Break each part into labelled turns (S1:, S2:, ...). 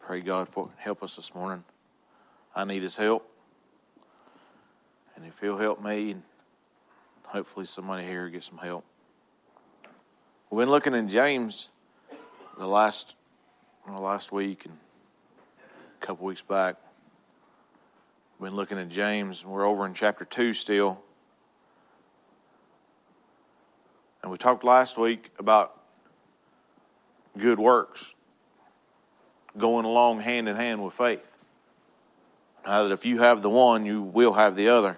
S1: Pray God for help us this morning. I need His help. And if He'll help me, hopefully somebody here will get some help. We've been looking in James the last week and a couple weeks back. We've been looking at James, and we're over in chapter 2 still. And we talked last week about good works going along hand in hand with faith. How that if you have the one, you will have the other.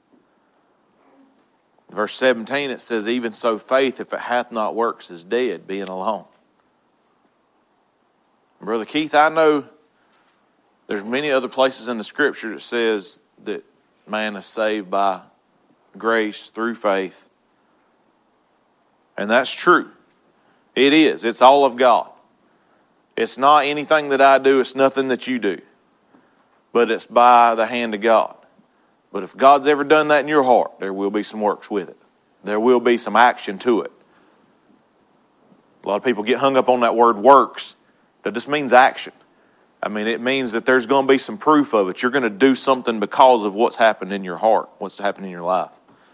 S1: Verse 17, it says, even so faith, if it hath not works, is dead, being alone. Brother Keith, I know there's many other places in the Scripture that says that man is saved by grace through faith. And that's true. It is. It's all of God. It's not anything that I do. It's nothing that you do. But it's by the hand of God. But if God's ever done that in your heart, there will be some works with it. There will be some action to it. A lot of people get hung up on that word works. That just means action. I mean, it means that there's going to be some proof of it. You're going to do something because of what's happened in your heart, what's happened in your life.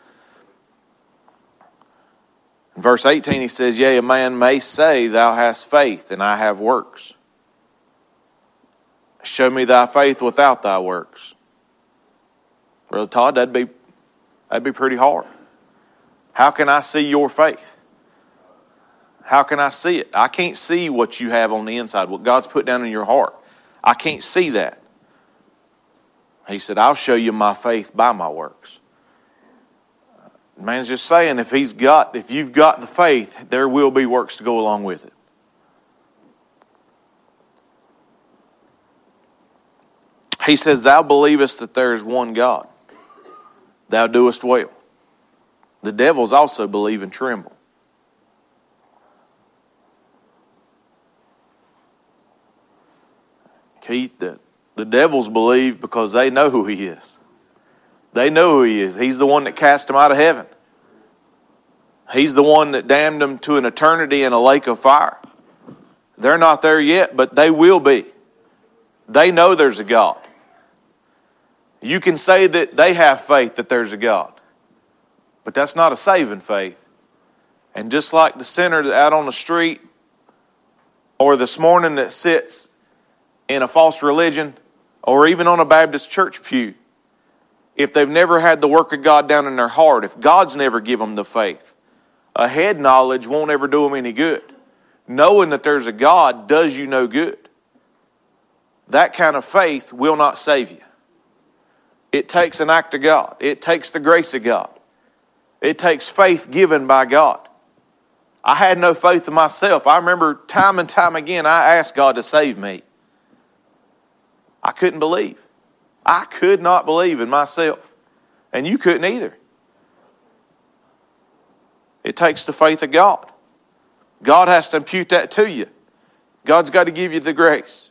S1: In verse 18, he says, yea, a man may say, thou hast faith, and I have works. Show me thy faith without thy works. Brother Todd, that'd be pretty hard. How can I see your faith? How can I see it? I can't see what you have on the inside, what God's put down in your heart. I can't see that. He said, I'll show you my faith by my works. The man's just saying, if you've got the faith, there will be works to go along with it. He says, thou believest that there is one God. Thou doest well. The devils also believe and tremble. Keith, the devils believe because they know who He is. They know who He is. He's the one that cast them out of heaven. He's the one that damned them to an eternity in a lake of fire. They're not there yet, but they will be. They know there's a God. You can say that they have faith that there's a God. But that's not a saving faith. And just like the sinner out on the street or this morning that sits in a false religion or even on a Baptist church pew, if they've never had the work of God down in their heart, if God's never given them the faith, a head knowledge won't ever do them any good. Knowing that there's a God does you no good. That kind of faith will not save you. It takes an act of God. It takes the grace of God. It takes faith given by God. I had no faith in myself. I remember time and time again I asked God to save me. I couldn't believe. I could not believe in myself. And you couldn't either. It takes the faith of God. God has to impute that to you. God's got to give you the grace.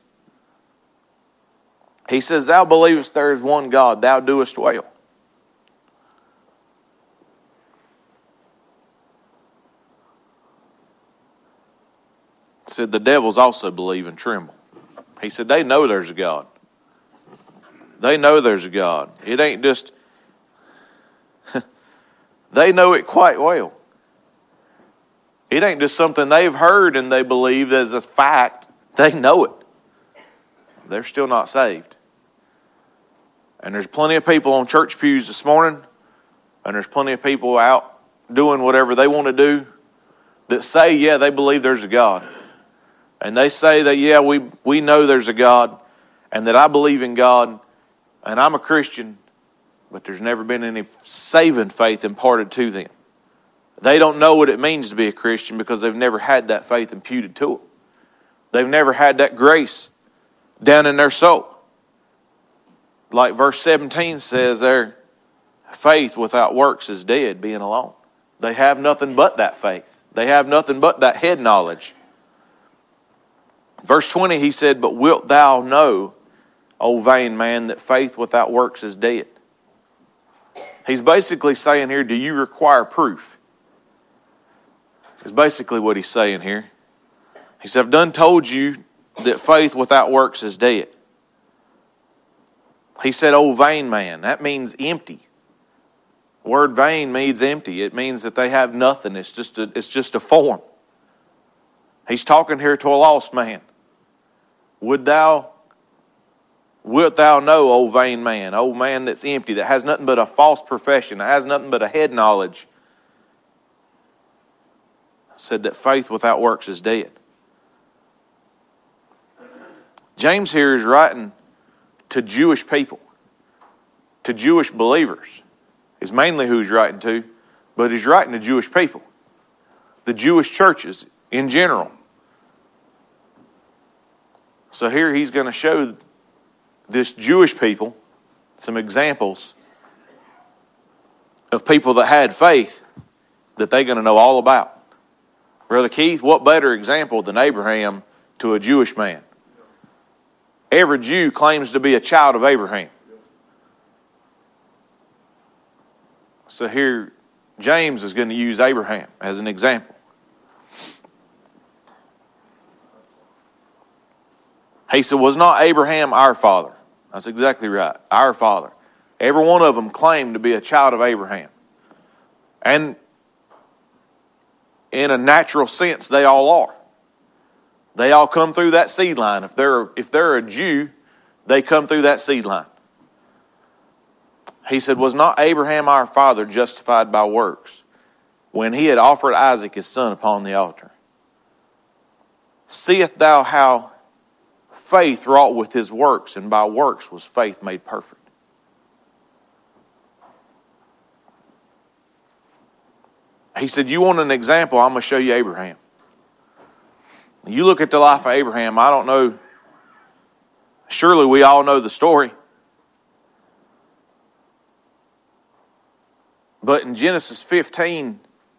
S1: He says, thou believest there is one God, thou doest well. He said, the devils also believe and tremble. He said, they know there's a God. They know there's a God. It ain't just, they know it quite well. It ain't just something they've heard and they believe as a fact. They know it. They're still not saved. And there's plenty of people on church pews this morning, and there's plenty of people out doing whatever they want to do that say, yeah, they believe there's a God. And they say that, yeah, we know there's a God, and that I believe in God, and I'm a Christian, but there's never been any saving faith imparted to them. They don't know what it means to be a Christian because they've never had that faith imputed to them. They've never had that grace down in their soul. Like verse 17 says there, faith without works is dead, being alone. They have nothing but that faith. They have nothing but that head knowledge. Verse 20, he said, but wilt thou know, O vain man, that faith without works is dead? He's basically saying here, do you require proof? Is basically what he's saying here. He said, I've done told you that faith without works is dead. He said, "O vain man." That means empty. The word vain means empty. It means that they have nothing. It's just a form. He's talking here to a lost man. Wilt thou know, O vain man, O man that's empty, that has nothing but a false profession, that has nothing but a head knowledge, said that faith without works is dead. James here is writing to Jewish people, to Jewish believers. Is mainly who he's writing to, but he's writing to Jewish people, the Jewish churches in general. So here he's going to show this Jewish people some examples of people that had faith that they're going to know all about. Brother Keith, what better example than Abraham to a Jewish man? Every Jew claims to be a child of Abraham. So here, James is going to use Abraham as an example. He said, "Was not Abraham our father?" That's exactly right. Our father. Every one of them claimed to be a child of Abraham. And in a natural sense, they all are. They all come through that seed line. If they're a Jew, they come through that seed line. He said, "Was not Abraham our father justified by works when he had offered Isaac his son upon the altar? Seest thou how faith wrought with his works, and by works was faith made perfect?" He said, "You want an example? I'm going to show you Abraham." You look at the life of Abraham, I don't know, surely we all know the story. But in Genesis 15,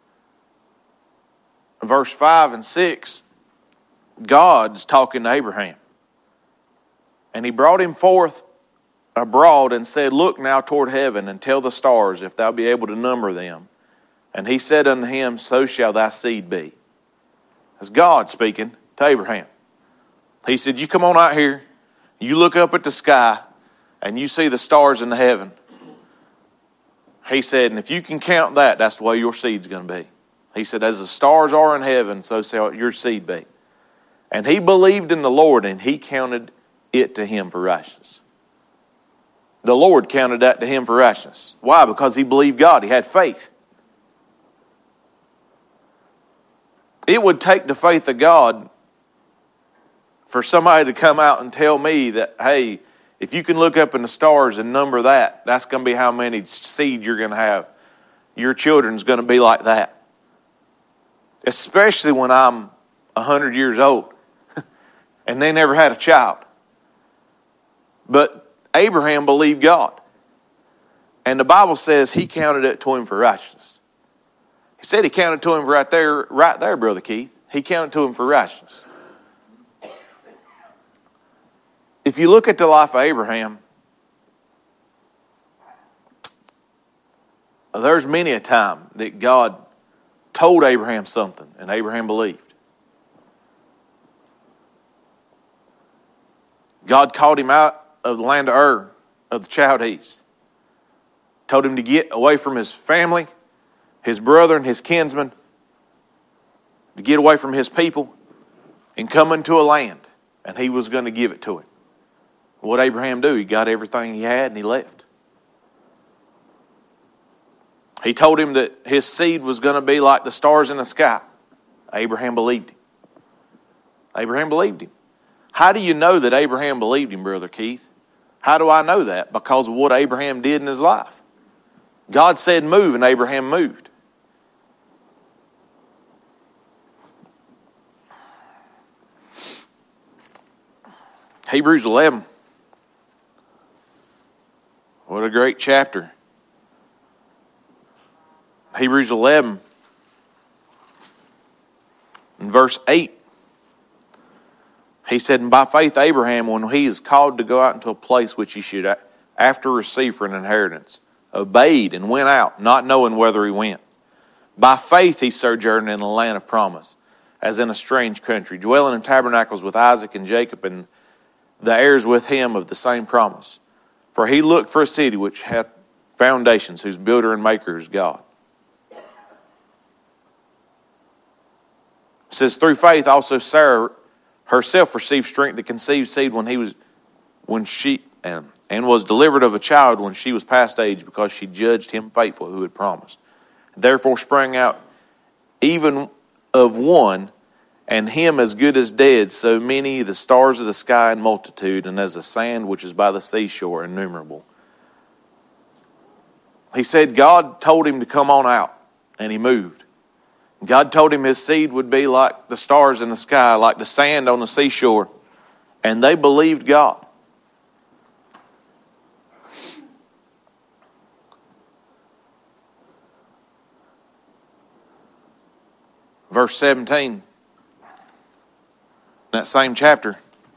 S1: verse 5 and 6, God's talking to Abraham. "And he brought him forth abroad and said, Look now toward heaven and tell the stars, if thou be able to number them. And he said unto him, So shall thy seed be." That's God speaking to Abraham. He said, "You come on out here, you look up at the sky, and you see the stars in the heaven." He said, "And if you can count that, that's the way your seed's going to be." He said, "As the stars are in heaven, so shall your seed be." And he believed in the Lord, and he counted it to him for righteousness. The Lord counted that to him for righteousness. Why? Because he believed God. He had faith. It would take the faith of God for somebody to come out and tell me that, hey, if you can look up in the stars and number that, that's going to be how many seed you're going to have. Your children's going to be like that. Especially when I'm 100 years old and they never had a child. But Abraham believed God. And the Bible says he counted it to him for righteousness. He said he counted to him right there, Brother Keith. He counted to him for righteousness. If you look at the life of Abraham, there's many a time that God told Abraham something and Abraham believed. God called him out of the land of Ur, of the Chaldees. Told him to get away from his family, his brother and his kinsmen, to get away from his people and come into a land, and he was going to give it to him. What did Abraham do? He got everything he had and he left. He told him that his seed was going to be like the stars in the sky. Abraham believed him. Abraham believed him. How do you know that Abraham believed him, Brother Keith? How do I know that? Because of what Abraham did in his life. God said move, and Abraham moved. Hebrews 11. What a great chapter. Hebrews 11 in verse 8. He said, "And by faith Abraham, when he is called to go out into a place which he should after receive for an inheritance, obeyed and went out, not knowing whither he went. By faith he sojourned in the land of promise, as in a strange country, dwelling in tabernacles with Isaac and Jacob, and the heirs with him of the same promise. For he looked for a city which hath foundations, whose builder and maker is God. It says, through faith also Sarah herself received strength to conceive seed when she was delivered of a child when she was past age, because she judged him faithful who had promised. Therefore sprang out even of one, and him as good as dead, so many the stars of the sky in multitude, and as the sand which is by the seashore innumerable. He said God told him to come on out, and he moved. God told him his seed would be like the stars in the sky, like the sand on the seashore, and they believed God. Verse 17, that same chapter.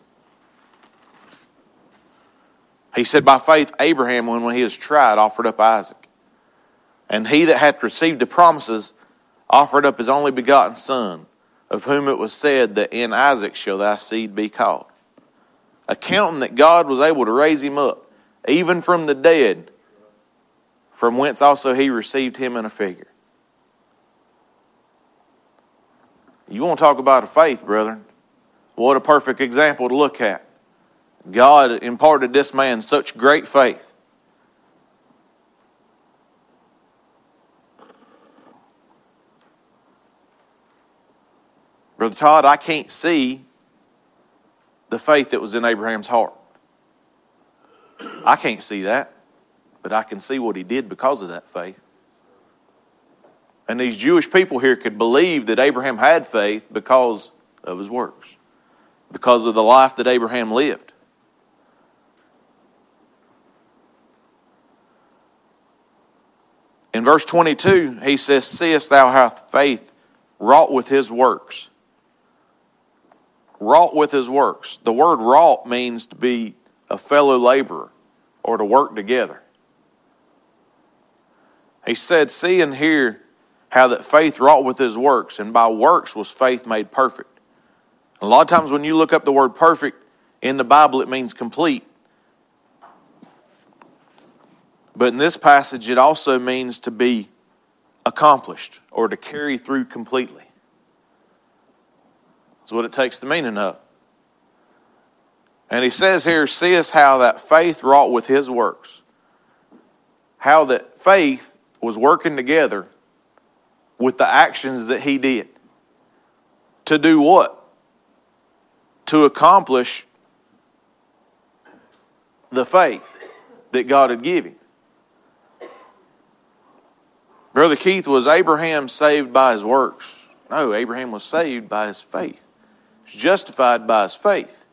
S1: He said, by faith Abraham, when he was tried, offered up Isaac. And he that hath received the promises offered up his only begotten son, of whom it was said that in Isaac shall thy seed be called. Accounting that God was able to raise him up, even from the dead, from whence also he received him in a figure. You want to talk about a faith, brethren? What a perfect example to look at. God imparted this man such great faith. Brother Todd, I can't see the faith that was in Abraham's heart. I can't see that, but I can see what he did because of that faith. And these Jewish people here could believe that Abraham had faith because of his works, because of the life that Abraham lived. In verse 22, he says, seest thou how faith wrought with his works? Wrought with his works. The word wrought means to be a fellow laborer or to work together. He said, see and hear how that faith wrought with his works, and by works was faith made perfect. A lot of times when you look up the word perfect in the Bible, it means complete. But in this passage, it also means to be accomplished or to carry through completely. That's what it takes the meaning of. And he says here, seest how that faith wrought with his works. How that faith was working together with the actions that he did. To do what? To accomplish the faith that God had given him. Brother Keith, was Abraham saved by his works? No, Abraham was saved by his faith. He was justified by his faith.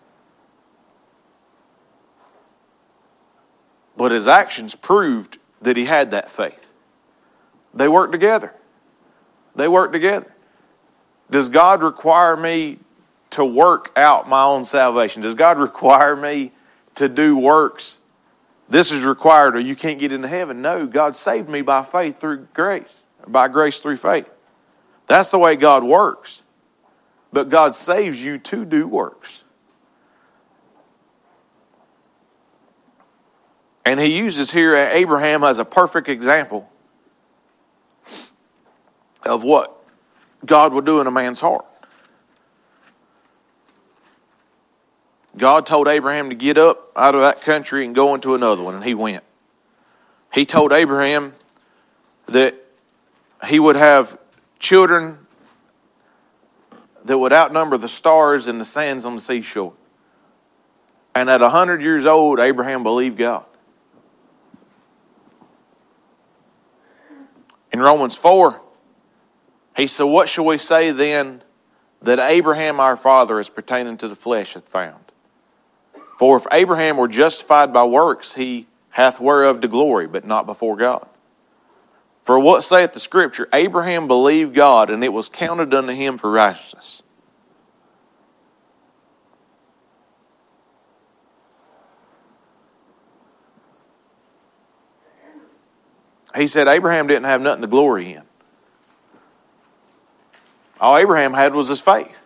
S1: But his actions proved that he had that faith. They worked together. They work together. Does God require me to work out my own salvation? Does God require me to do works? This is required or you can't get into heaven. No, God saved me by faith through grace. By grace through faith. That's the way God works. But God saves you to do works. And he uses here Abraham as a perfect example of what God will do in a man's heart. God told Abraham to get up out of that country and go into another one, and he went. He told Abraham that he would have children that would outnumber the stars and the sands on the seashore. And at 100 years old, Abraham believed God. In Romans 4, he said, what shall we say then that Abraham our father as pertaining to the flesh hath found? For if Abraham were justified by works, he hath whereof to glory, but not before God. For what saith the Scripture? Abraham believed God, and it was counted unto him for righteousness. He said Abraham didn't have nothing to glory in. All Abraham had was his faith.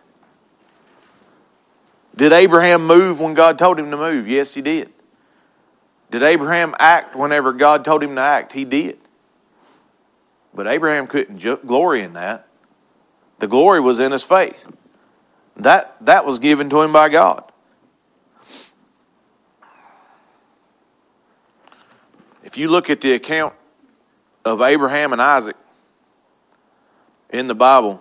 S1: Did Abraham move when God told him to move? Yes, he did. Did Abraham act whenever God told him to act? He did. But Abraham couldn't glory in that. The glory was in his faith. That was given to him by God. If you look at the account of Abraham and Isaac in the Bible,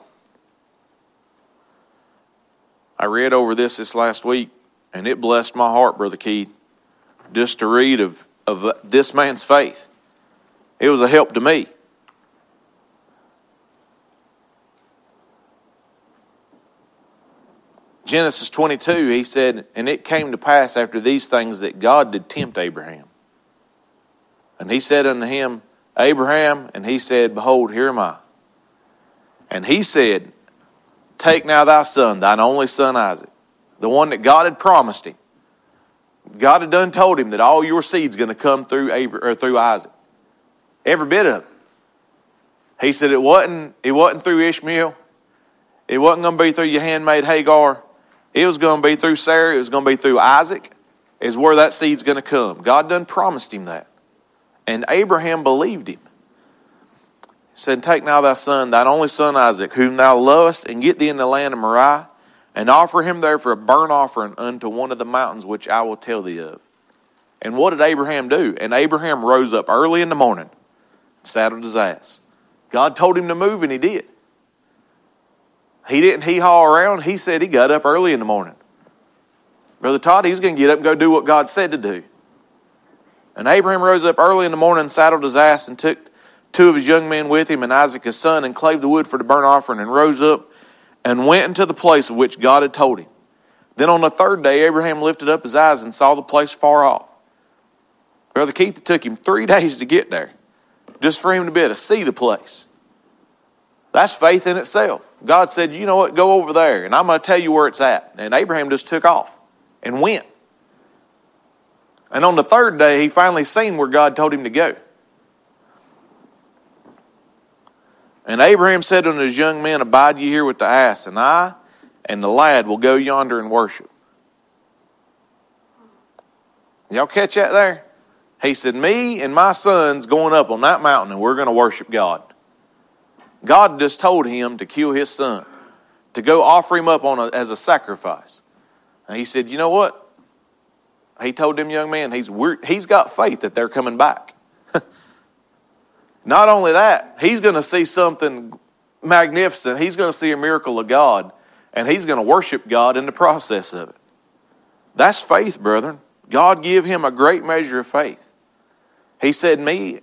S1: I read over this last week, and it blessed my heart, Brother Keith, just to read of this man's faith. It was a help to me. Genesis 22, he said, and it came to pass after these things that God did tempt Abraham. And he said unto him, Abraham, and he said, Behold, here am I. And he said, Take now thy son, thine only son Isaac, the one that God had promised him. God had done told him that all your seed's going to come through Isaac. Every bit of it. He said it wasn't through Ishmael. It wasn't going to be through your handmaid Hagar. It was going to be through Sarah. It was going to be through Isaac. Is where that seed's going to come. God done promised him that. And Abraham believed him. He said, Take now thy son, thine only son Isaac, whom thou lovest, and get thee in the land of Moriah, and offer him there for a burnt offering unto one of the mountains which I will tell thee of. And what did Abraham do? And Abraham rose up early in the morning, saddled his ass. God told him to move, and he did. He didn't hee-haw around. He said he got up early in the morning. Brother Todd, he's going to get up and go do what God said to do. And Abraham rose up early in the morning, saddled his ass, and took 2 of his young men with him, and Isaac his son, and clave the wood for the burnt offering, and rose up and went into the place of which God had told him. Then on the 3rd day, Abraham lifted up his eyes and saw the place far off. Brother Keith, it took him 3 days to get there, just for him to be able to see the place. That's faith in itself. God said, you know what, go over there, and I'm going to tell you where it's at. And Abraham just took off and went. And on the 3rd day, he finally seen where God told him to go. And Abraham said unto his young men, Abide ye here with the ass, and I and the lad will go yonder and worship. Y'all catch that there? He said, me and my son's going up on that mountain, and we're going to worship God. God just told him to kill his son, to go offer him up as a sacrifice. And he said, you know what? He told them young men, he's got faith that they're coming back. Not only that, he's going to see something magnificent. He's going to see a miracle of God, and he's going to worship God in the process of it. That's faith, brethren. God gave him a great measure of faith. He said,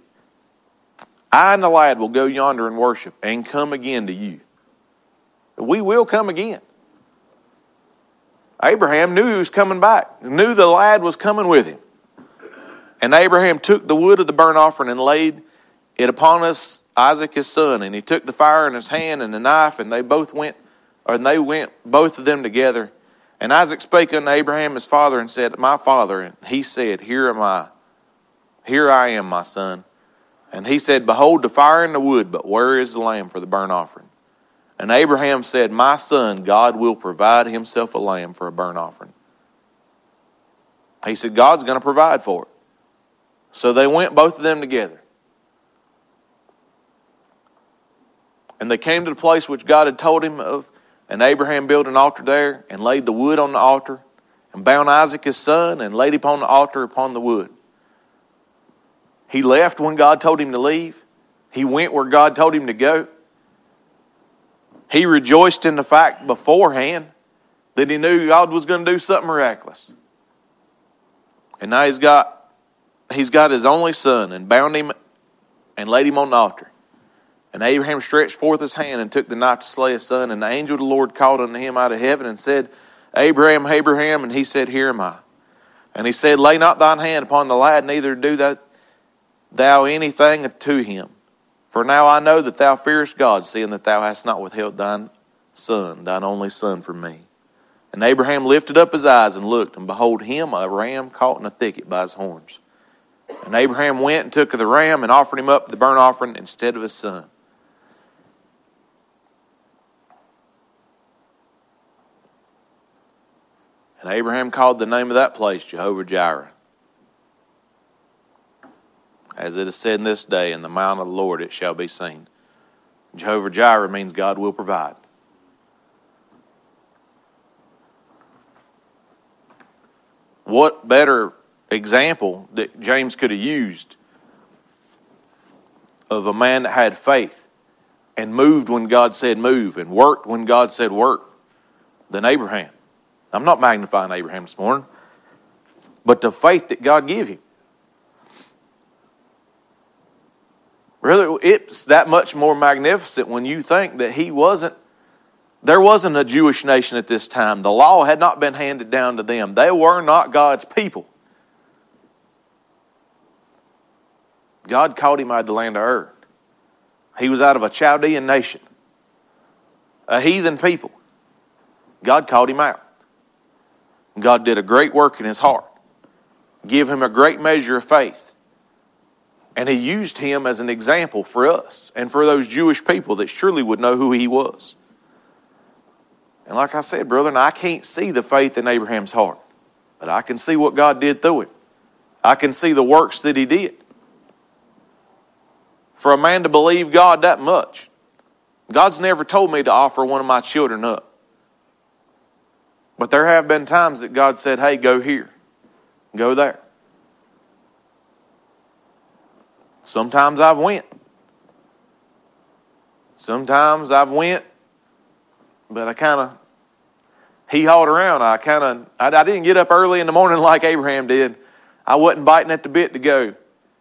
S1: I and the lad will go yonder and worship and come again to you. We will come again. Abraham knew he was coming back, knew the lad was coming with him. And Abraham took the wood of the burnt offering and laid it upon Isaac his son. And he took the fire in his hand and the knife, and they went both of them together. And Isaac spake unto Abraham his father and said, My father. And he said, Here am I. Here I am, my son. And he said, Behold the fire and the wood, but where is the lamb for the burnt offering? And Abraham said, My son, God will provide himself a lamb for a burnt offering. He said, God's going to provide for it. So they went both of them together. And they came to the place which God had told him of. And Abraham built an altar there and laid the wood on the altar and bound Isaac his son and laid upon the altar upon the wood. He left when God told him to leave. He went where God told him to go. He rejoiced in the fact beforehand that he knew God was going to do something miraculous. And now he's got his only son and bound him and laid him on the altar. And Abraham stretched forth his hand and took the knife to slay his son. And the angel of the Lord called unto him out of heaven and said, Abraham, Abraham. And he said, Here am I. And he said, Lay not thine hand upon the lad, neither do thou anything to him. For now I know that thou fearest God, seeing that thou hast not withheld thine son, thine only son, from me. And Abraham lifted up his eyes and looked, and behold him, a ram caught in a thicket by his horns. And Abraham went and took the ram and offered him up the burnt offering instead of his son. And Abraham called the name of that place Jehovah Jireh. As it is said in this day, in the mount of the Lord it shall be seen. Jehovah Jireh means God will provide. What better example that James could have used of a man that had faith and moved when God said move and worked when God said work than Abraham? I'm not magnifying Abraham this morning, but the faith that God gave him. Really, it's that much more magnificent when you think that there wasn't a Jewish nation at this time. The law had not been handed down to them. They were not God's people. God called him out of the land of Ur. He was out of a Chaldean nation, a heathen people. God called him out. God did a great work in his heart, give him a great measure of faith. And he used him as an example for us and for those Jewish people that surely would know who he was. And like I said, brother, I can't see the faith in Abraham's heart, but I can see what God did through him. I can see the works that he did. For a man to believe God that much, God's never told me to offer one of my children up. But there have been times that God said, hey, go here, go there. Sometimes I've went. But he hauled around. I didn't get up early in the morning like Abraham did. I wasn't biting at the bit to go.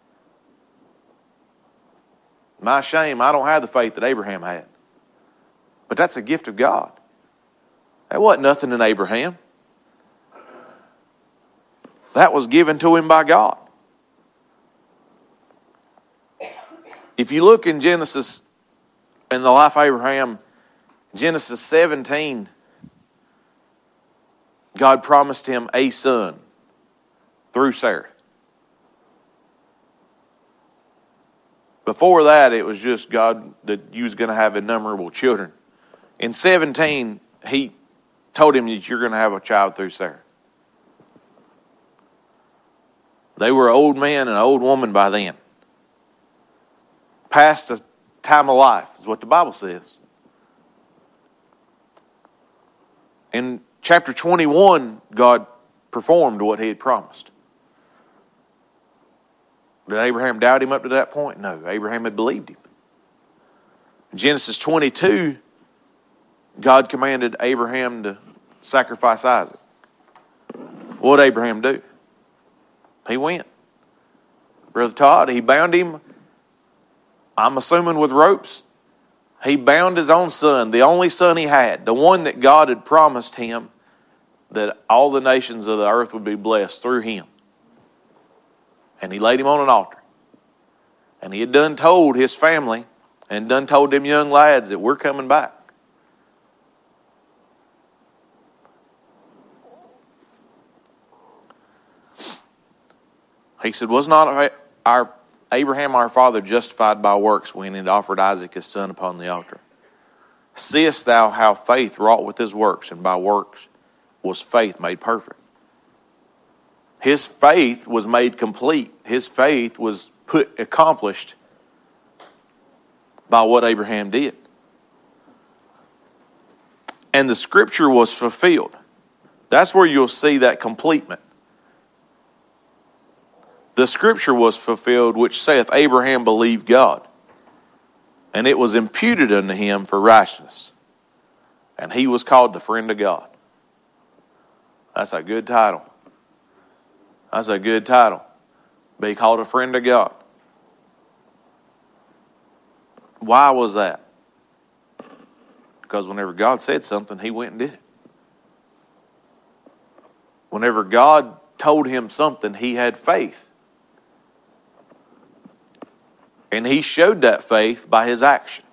S1: My shame, I don't have the faith that Abraham had. But that's a gift of God. That wasn't nothing in Abraham. That was given to him by God. If you look in Genesis, in the life of Abraham, Genesis 17, God promised him a son through Sarah. Before that, it was just God that you was going to have innumerable children. In 17, he told him that you're going to have a child through Sarah. They were an old man and an old woman by then. Past the time of life is what the Bible says. In chapter 21, God performed what he had promised. Did Abraham doubt him up to that point? No, Abraham had believed him. In Genesis 22, God commanded Abraham to sacrifice Isaac. What did Abraham do? He went. Brother Todd, he bound him, I'm assuming with ropes. He bound his own son, the only son he had, the one that God had promised him that all the nations of the earth would be blessed through him. And he laid him on an altar. And he had done told his family and done told them young lads that we're coming back. He said, was not our Abraham our father justified by works when he offered Isaac his son upon the altar? Seest thou how faith wrought with his works, and by works was faith made perfect? His faith was made complete. His faith was accomplished by what Abraham did. And the scripture was fulfilled. That's where you'll see that completement. The scripture was fulfilled, which saith, Abraham believed God, and it was imputed unto him for righteousness. And he was called the friend of God. That's a good title. That's a good title. Be called a friend of God. Why was that? Because whenever God said something, he went and did it. Whenever God told him something, he had faith. And he showed that faith by his action.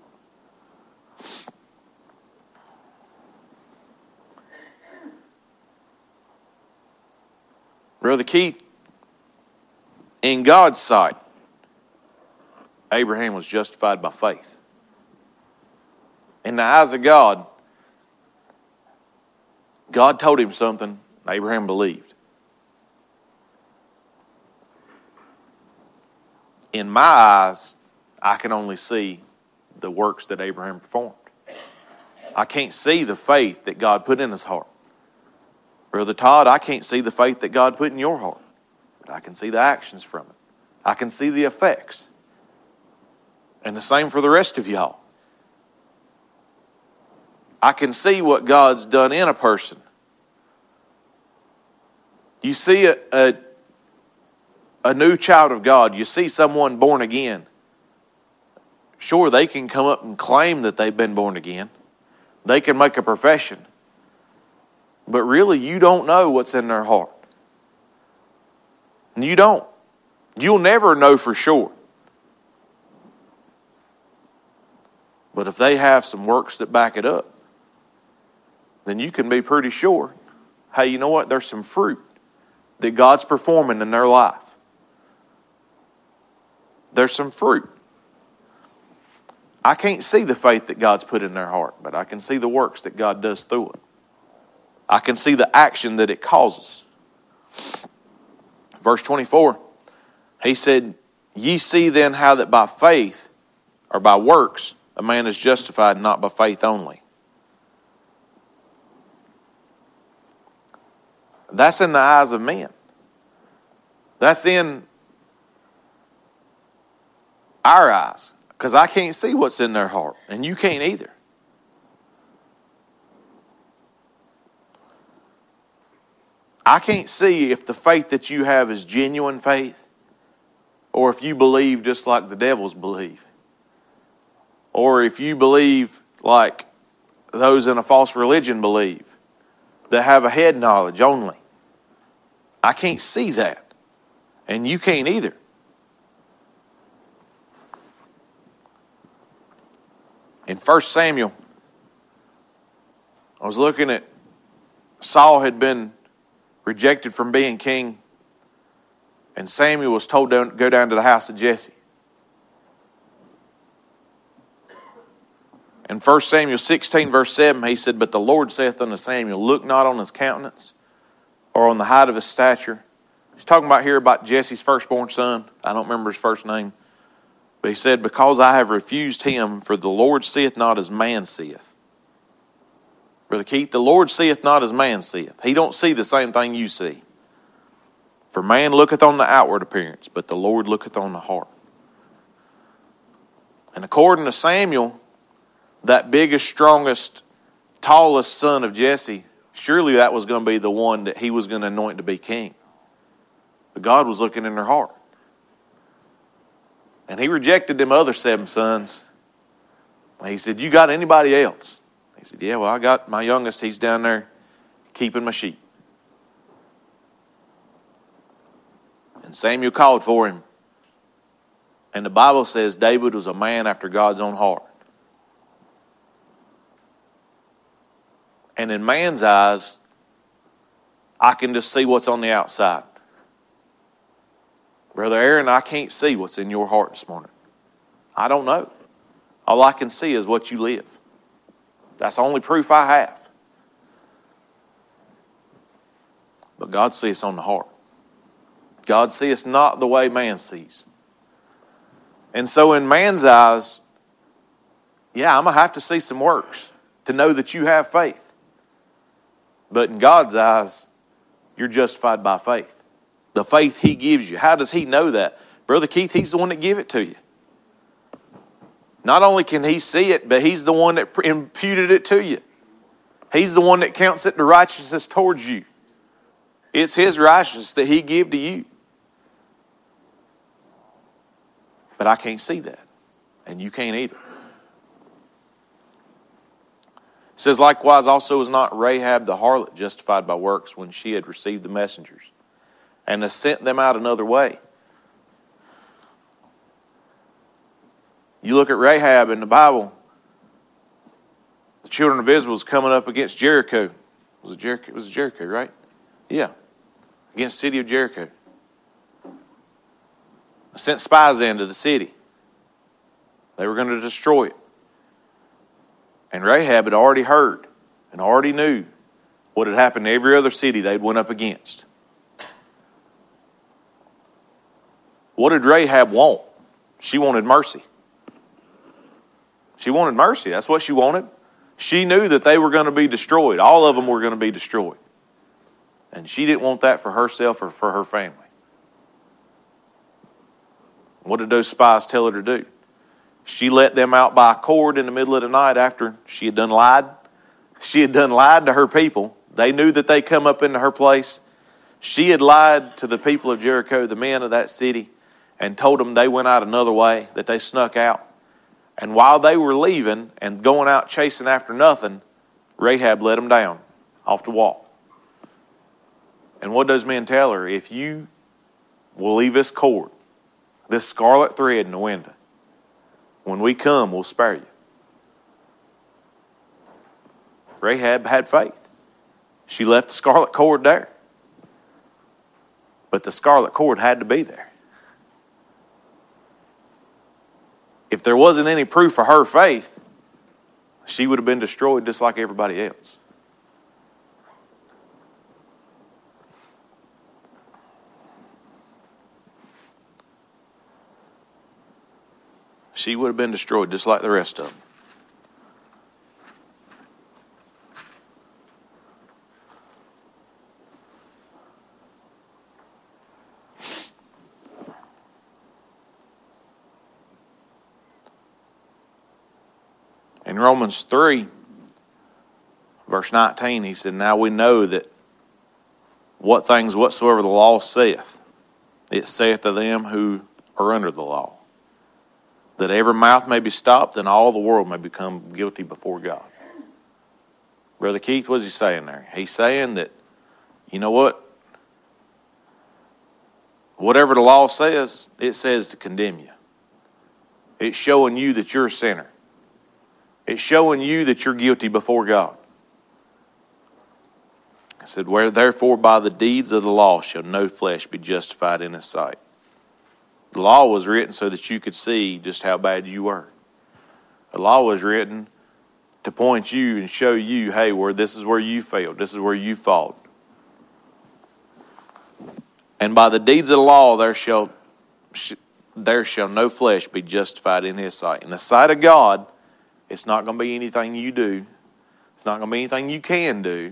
S1: Brother Keith, in God's sight, Abraham was justified by faith. In the eyes of God, God told him something, Abraham believed. In my eyes, I can only see the works that Abraham performed. I can't see the faith that God put in his heart. Brother Todd, I can't see the faith that God put in your heart. But I can see the actions from it. I can see the effects. And the same for the rest of y'all. I can see what God's done in a person. You see a new child of God. You see someone born again. Sure, they can come up and claim that they've been born again. They can make a profession. But really, you don't know what's in their heart. And you don't. You'll never know for sure. But if they have some works that back it up, then you can be pretty sure, hey, you know what? There's some fruit that God's performing in their life. There's some fruit. I can't see the faith that God's put in their heart, but I can see the works that God does through it. I can see the action that it causes. Verse 24, he said, ye see then how that by faith or by works a man is justified, not by faith only. That's in the eyes of men. That's in our eyes. Because I can't see what's in their heart. And you can't either. I can't see if the faith that you have is genuine faith. Or if you believe just like the devils believe. Or if you believe like those in a false religion believe. That have a head knowledge only. I can't see that. And you can't either. In 1 Samuel, I was looking at Saul had been rejected from being king. And Samuel was told to go down to the house of Jesse. In 1 Samuel 16 verse 7, he said, but the Lord saith unto Samuel, look not on his countenance or on the height of his stature. He's talking about here about Jesse's firstborn son. I don't remember his first name. But he said, because I have refused him, for the Lord seeth not as man seeth. Brother Keith, the Lord seeth not as man seeth. He don't see the same thing you see. For man looketh on the outward appearance, but the Lord looketh on the heart. And according to Samuel, that biggest, strongest, tallest son of Jesse, surely that was going to be the one that he was going to anoint to be king. But God was looking in their heart. And he rejected them other 7 sons. And he said, you got anybody else? He said, yeah, well, I got my youngest. He's down there keeping my sheep. And Samuel called for him. And the Bible says David was a man after God's own heart. And in man's eyes, I can just see what's on the outside. Brother Aaron, I can't see what's in your heart this morning. I don't know. All I can see is what you live. That's the only proof I have. But God sees on the heart. God sees not the way man sees. And so in man's eyes, yeah, I'm going to have to see some works to know that you have faith. But in God's eyes, you're justified by faith. The faith He gives you. How does He know that? Brother Keith, He's the one that gave it to you. Not only can He see it, but He's the one that imputed it to you. He's the one that counts it to righteousness towards you. It's His righteousness that He gave to you. But I can't see that. And you can't either. It says, likewise also was not Rahab the harlot justified by works when she had received the messengers and has sent them out another way. You look at Rahab in the Bible, the children of Israel was coming up against Jericho. Was it Jericho, right? Yeah. Against the city of Jericho. I sent spies into the city. They were going to destroy it. And Rahab had already heard and already knew what had happened to every other city they'd went up against. What did Rahab want? She wanted mercy. She wanted mercy. That's what she wanted. She knew that they were going to be destroyed. All of them were going to be destroyed. And she didn't want that for herself or for her family. What did those spies tell her to do? She let them out by a cord in the middle of the night after she had done lied. She had done lied to her people. They knew that they come up into her place. She had lied to the people of Jericho, the men of that city, and told them they went out another way, that they snuck out. And while they were leaving and going out chasing after nothing, Rahab let them down off the wall. And what does men tell her? If you will leave this cord, this scarlet thread in the window, when we come, we'll spare you. Rahab had faith. She left the scarlet cord there. But the scarlet cord had to be there. If there wasn't any proof of her faith, she would have been destroyed just like everybody else. She would have been destroyed just like the rest of them. In Romans 3, verse 19, he said, now we know that what things whatsoever the law saith, it saith to them who are under the law, that every mouth may be stopped and all the world may become guilty before God. Brother Keith, what's he saying there? He's saying that, you know what? Whatever the law says, it says to condemn you. It's showing you that you're a sinner. It's showing you that you're guilty before God. I said, where therefore by the deeds of the law shall no flesh be justified in his sight. The law was written so that you could see just how bad you were. The law was written to point you and show you, hey, this is where you failed. This is where you failed. And by the deeds of the law there shall no flesh be justified in his sight. In the sight of God, it's not going to be anything you do. It's not going to be anything you can do.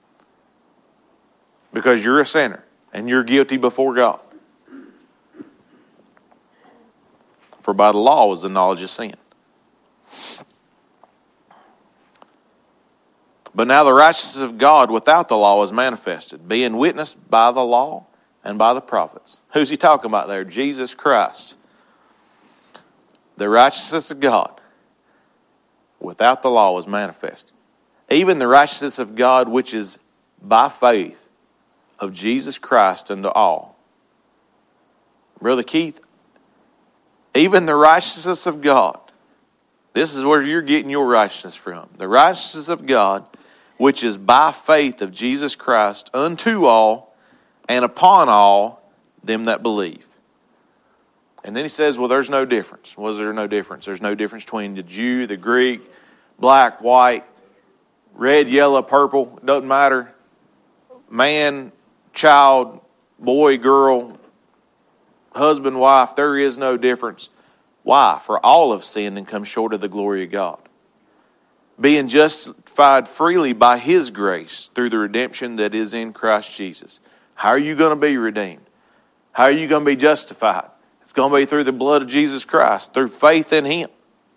S1: Because you're a sinner and you're guilty before God. For by the law is the knowledge of sin. But now the righteousness of God without the law is manifested, being witnessed by the law and by the prophets. Who's he talking about there? Jesus Christ. The righteousness of God without the law was manifested. Even the righteousness of God which is by faith of Jesus Christ unto all. Brother Keith, even the righteousness of God, this is where you're getting your righteousness from. The righteousness of God which is by faith of Jesus Christ unto all and upon all them that believe. And then he says, well, there's no difference. Was there no difference? There's no difference between the Jew, the Greek, black, white, red, yellow, purple. It doesn't matter. Man, child, boy, girl, husband, wife. There is no difference. Why? For all have sinned and come short of the glory of God. Being justified freely by his grace through the redemption that is in Christ Jesus. How are you going to be redeemed? How are you going to be justified? It's going to be through the blood of Jesus Christ, through faith in him.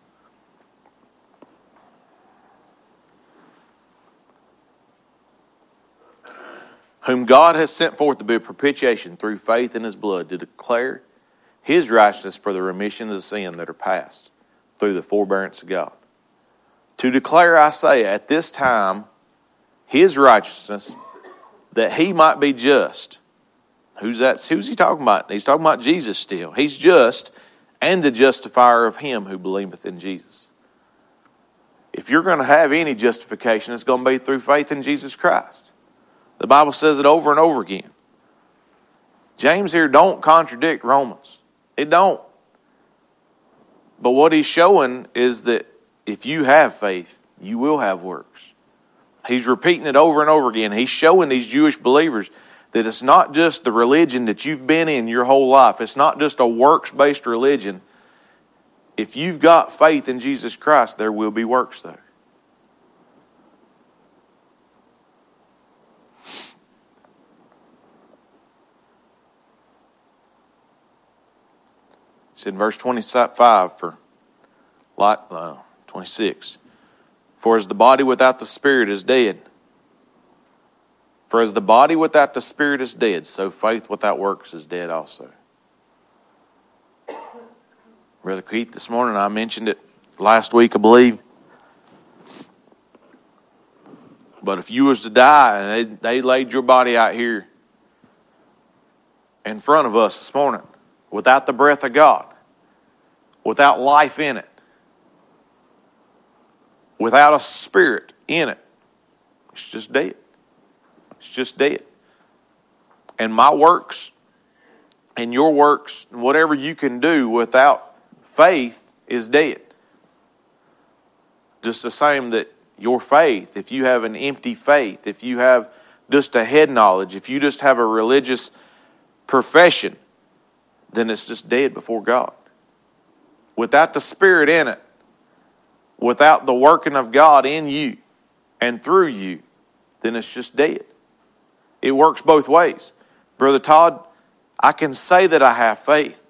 S1: Whom God has sent forth to be a propitiation through faith in his blood, to declare his righteousness for the remission of sin that are past through the forbearance of God. To declare, I say, at this time, his righteousness, that he might be just. Who's he talking about? He's talking about Jesus still. He's just, and the justifier of him who believeth in Jesus. If you're going to have any justification, it's going to be through faith in Jesus Christ. The Bible says it over and over again. James here don't contradict Romans. It don't. But what he's showing is that if you have faith, you will have works. He's repeating it over and over again. He's showing these Jewish believers that it's not just the religion that you've been in your whole life. It's not just a works-based religion. If you've got faith in Jesus Christ, there will be works there. It's in verse 25 for 26. For as the body without the spirit is dead. For as the body without the spirit is dead, so faith without works is dead also. Brother Keith, this morning, I mentioned it last week, I believe. But if you was to die and they laid your body out here in front of us this morning, without the breath of God, without life in it, without a spirit in it, it's just dead. It's just dead. And my works and your works, whatever you can do without faith is dead. Just the same that your faith, if you have an empty faith, if you have just a head knowledge, if you just have a religious profession, then it's just dead before God. Without the Spirit in it, without the working of God in you and through you, then it's just dead. It works both ways. Brother Todd, I can say that I have faith.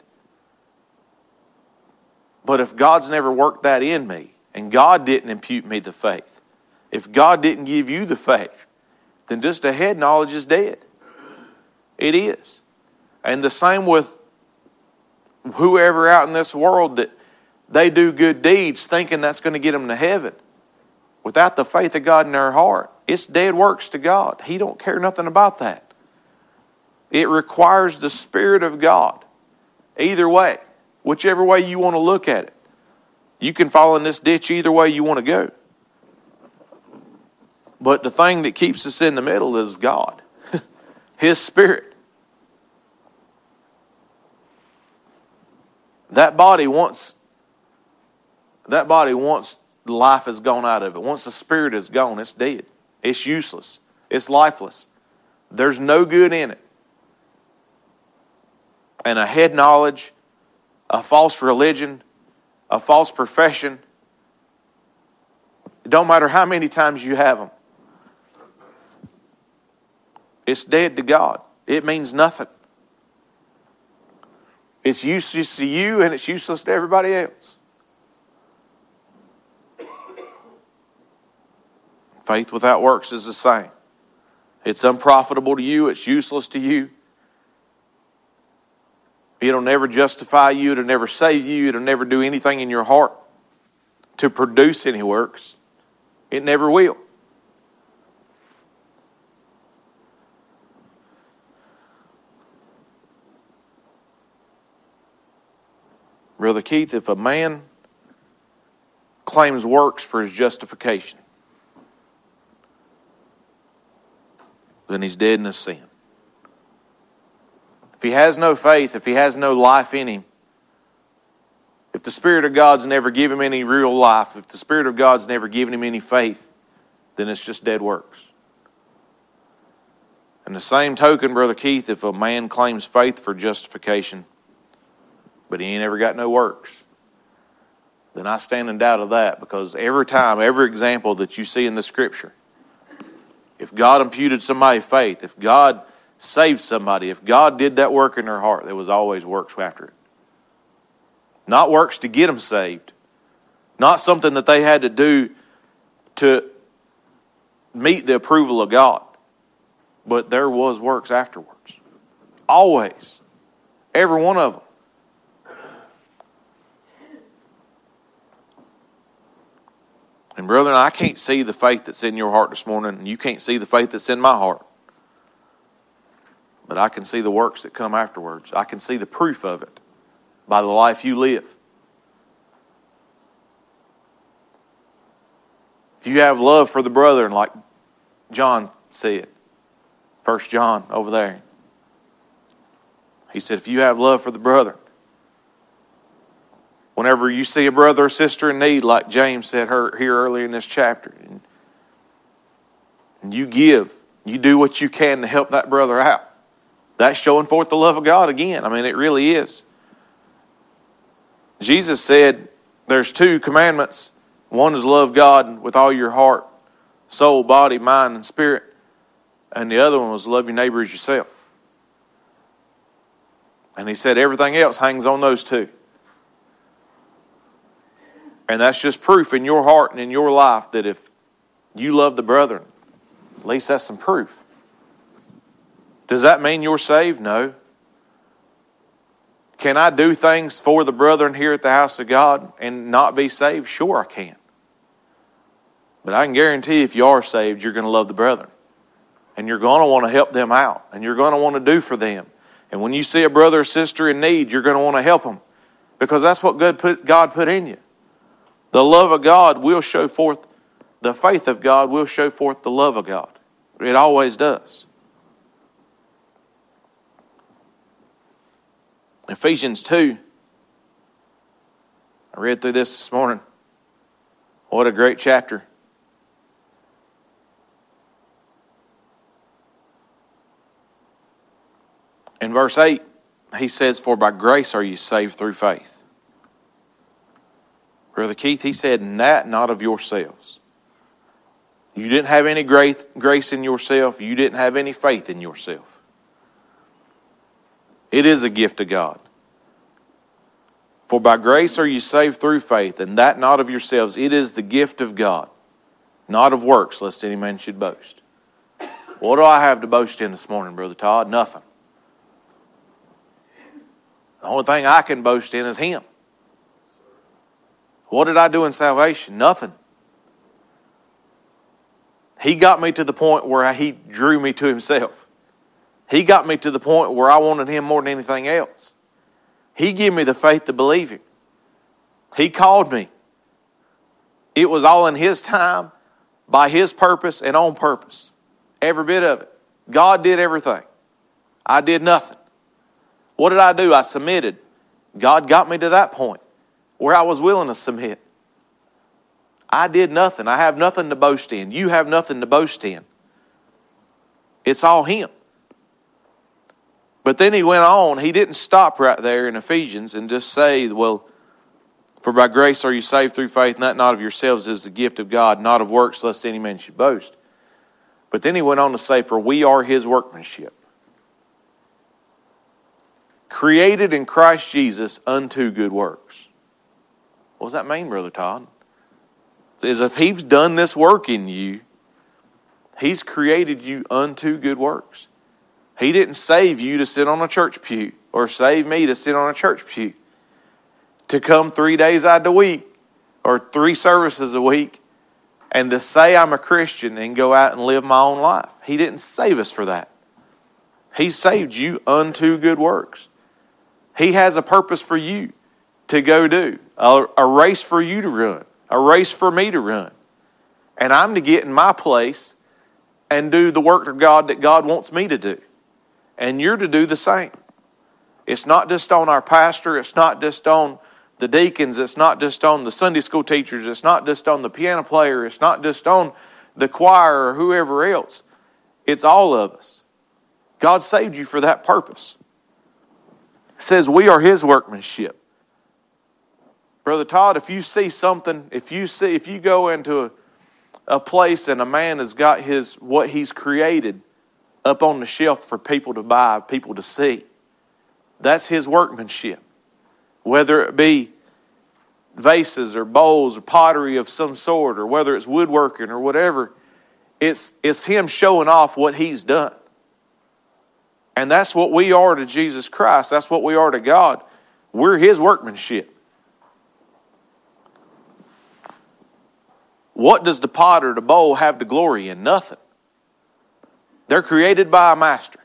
S1: But if God's never worked that in me, and God didn't impute me the faith, if God didn't give you the faith, then just a head knowledge is dead. It is. And the same with whoever out in this world that they do good deeds thinking that's going to get them to heaven. Without the faith of God in their heart, it's dead works to God. He don't care nothing about that. It requires the Spirit of God. Either way, whichever way you want to look at it. You can fall in this ditch either way you want to go. But the thing that keeps us in the middle is God. His Spirit. That body once life has gone out of it. Once the Spirit is gone, it's dead. It's useless. It's lifeless. There's no good in it. And a head knowledge, a false religion, a false profession, it don't matter how many times you have them. It's dead to God. It means nothing. It's useless to you and it's useless to everybody else. Faith without works is the same. It's unprofitable to you. It's useless to you. It'll never justify you. It'll never save you. It'll never do anything in your heart to produce any works. It never will. Brother Keith, if a man claims works for his justification, then he's dead in his sin. If he has no faith, if he has no life in him, if the Spirit of God's never given him any real life, if the Spirit of God's never given him any faith, then it's just dead works. In the same token, Brother Keith, if a man claims faith for justification, but he ain't ever got no works, then I stand in doubt of that, because every time, every example that you see in the Scripture, if God imputed somebody faith, if God saved somebody, if God did that work in their heart, there was always works after it. Not works to get them saved. Not something that they had to do to meet the approval of God. But there was works afterwards. Always. Every one of them. And brethren, I can't see the faith that's in your heart this morning, and you can't see the faith that's in my heart. But I can see the works that come afterwards. I can see the proof of it by the life you live. If you have love for the brethren, like John said, 1 John over there. He said, if you have love for the brethren, whenever you see a brother or sister in need, like James said here earlier in this chapter, and you give, you do what you can to help that brother out. That's showing forth the love of God again. I mean, it really is. Jesus said there's 2 commandments. One is love God with all your heart, soul, body, mind, and spirit. And the other one was love your neighbor as yourself. And he said everything else hangs on those 2. And that's just proof in your heart and in your life that if you love the brethren, at least that's some proof. Does that mean you're saved? No. Can I do things for the brethren here at the house of God and not be saved? Sure I can. But I can guarantee if you are saved, you're going to love the brethren. And you're going to want to help them out. And you're going to want to do for them. And when you see a brother or sister in need, you're going to want to help them. Because that's what God put in you. The love of God will show forth, the faith of God will show forth the love of God. It always does. Ephesians 2. I read through this morning. What a great chapter. In verse 8, he says, "For by grace are you saved through faith." Brother Keith, he said, "And that not of yourselves." You didn't have any grace in yourself. You didn't have any faith in yourself. It is a gift of God. "For by grace are you saved through faith, and that not of yourselves. It is the gift of God, not of works, lest any man should boast." What do I have to boast in this morning, Brother Todd? Nothing. The only thing I can boast in is Him. What did I do in salvation? Nothing. He got me to the point where He drew me to Himself. He got me to the point where I wanted Him more than anything else. He gave me the faith to believe Him. He called me. It was all in His time, by His purpose, and on purpose. Every bit of it. God did everything. I did nothing. What did I do? I submitted. God got me to that point where I was willing to submit. I did nothing. I have nothing to boast in. You have nothing to boast in. It's all Him. But then he went on. He didn't stop right there in Ephesians and just say, well, "For by grace are you saved through faith, and that not of yourselves is the gift of God, not of works, lest any man should boast." But then he went on to say, "For we are His workmanship, created in Christ Jesus unto good works." What does that mean, Brother Todd? As if He's done this work in you, He's created you unto good works. He didn't save you to sit on a church pew or save me to sit on a church pew, to come 3 days out of the week or 3 services a week and to say I'm a Christian and go out and live my own life. He didn't save us for that. He saved you unto good works. He has a purpose for you to go do, a race for you to run, a race for me to run. And I'm to get in my place and do the work of God that God wants me to do. And you're to do the same. It's not just on our pastor. It's not just on the deacons. It's not just on the Sunday school teachers. It's not just on the piano player. It's not just on the choir or whoever else. It's all of us. God saved you for that purpose. It says we are His workmanship. Brother Todd, if you see something, if you go into a place and a man has got what he's created up on the shelf for people to buy, people to see, that's his workmanship. Whether it be vases or bowls or pottery of some sort, or whether it's woodworking or whatever, it's him showing off what he's done. And that's what we are to Jesus Christ. That's what we are to God. We're His workmanship. What does the pot or the bowl have to glory in? Nothing. They're created by a master.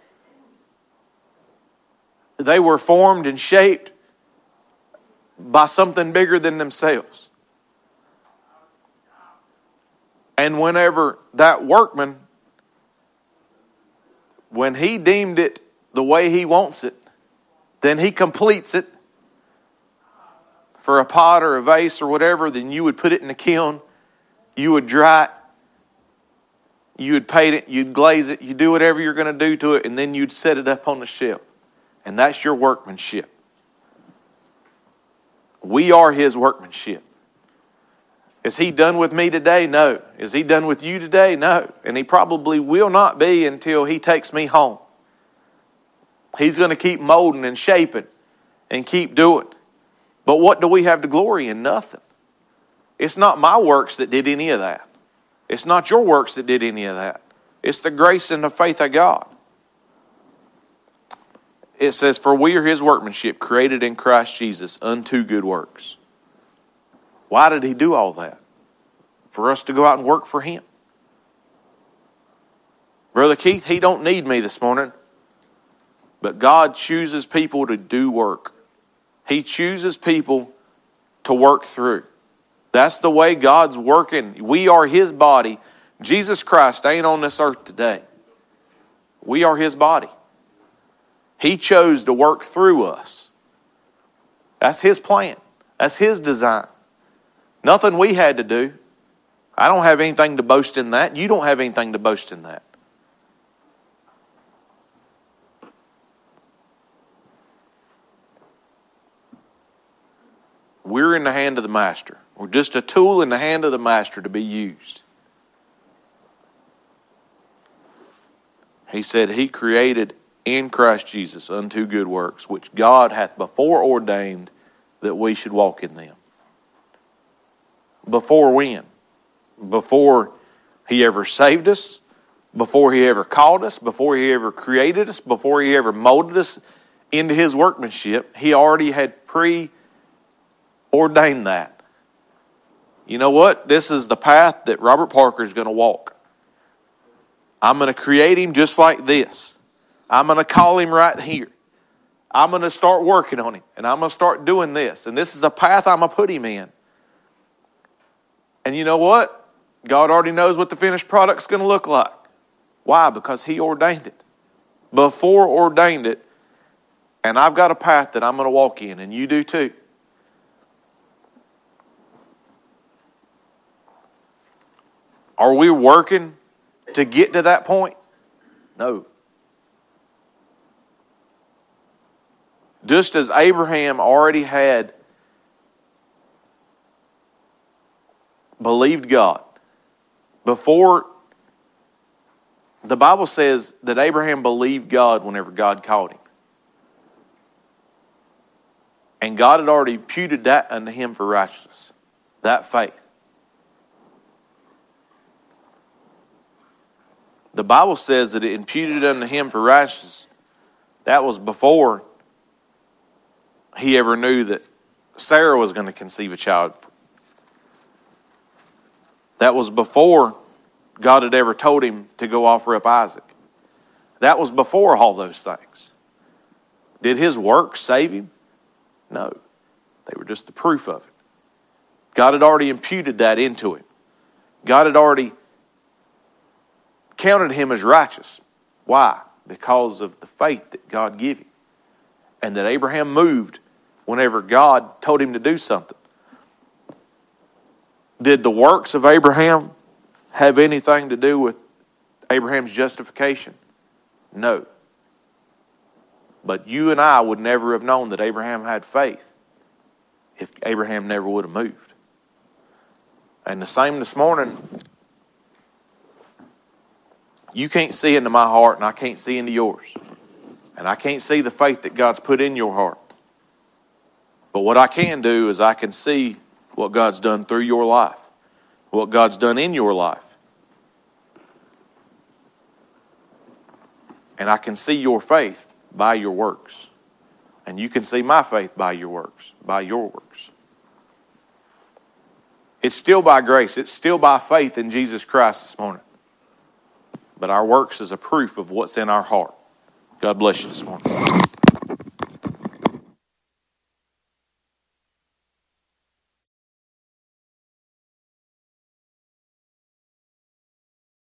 S1: They were formed and shaped by something bigger than themselves. And whenever that workman, when he deemed it the way he wants it, then he completes it. For a pot or a vase or whatever, then you would put it in the kiln. You would dry it. You would paint it, you'd glaze it, you do whatever you're going to do to it, and then you'd set it up on the shelf. And that's your workmanship. We are His workmanship. Is He done with me today? No. Is He done with you today? No. And He probably will not be until He takes me home. He's going to keep molding and shaping and keep doing. But what do we have to glory in? Nothing. It's not my works that did any of that. It's not your works that did any of that. It's the grace and the faith of God. It says, for we are His workmanship, created in Christ Jesus unto good works. Why did He do all that? For us to go out and work for Him. Brother Keith, he don't need me this morning. But God chooses people to do work. He chooses people to work through. That's the way God's working. We are His body. Jesus Christ ain't on this earth today. We are His body. He chose to work through us. That's His plan. That's His design. Nothing we had to do. I don't have anything to boast in that. You don't have anything to boast in that. We're in the hand of the Master. We're just a tool in the hand of the Master to be used. He said He created in Christ Jesus unto good works, which God hath before ordained that we should walk in them. Before when? Before He ever saved us, before He ever called us, before He ever created us, before He ever molded us into His workmanship, He already had preordained that. You know what? This is the path that Robert Parker is going to walk. I'm going to create him just like this. I'm going to call him right here. I'm going to start working on him. And I'm going to start doing this. And this is the path I'm going to put him in. And you know what? God already knows what the finished product's going to look like. Why? Because He ordained it. Before ordained it. And I've got a path that I'm going to walk in. And you do too. Are we working to get to that point? No. Just as Abraham already had believed God, before, the Bible says that Abraham believed God whenever God called him. And God had already imputed that unto him for righteousness. That faith. The Bible says that it imputed unto him for righteousness. That was before he ever knew that Sarah was going to conceive a child. That was before God had ever told him to go offer up Isaac. That was before all those things. Did his works save him? No. They were just the proof of it. God had already imputed that into him. God had already counted him as righteous. Why? Because of the faith that God gave him. And that Abraham moved whenever God told him to do something. Did the works of Abraham have anything to do with Abraham's justification? No. But you and I would never have known that Abraham had faith if Abraham never would have moved. And the same this morning. You can't see into my heart and I can't see into yours. And I can't see the faith that God's put in your heart. But what I can do is I can see what God's done through your life. What God's done in your life. And I can see your faith by your works. And you can see my faith by your works. By your works. It's still by grace. It's still by faith in Jesus Christ this morning. But our works is a proof of what's in our heart. God bless you this morning.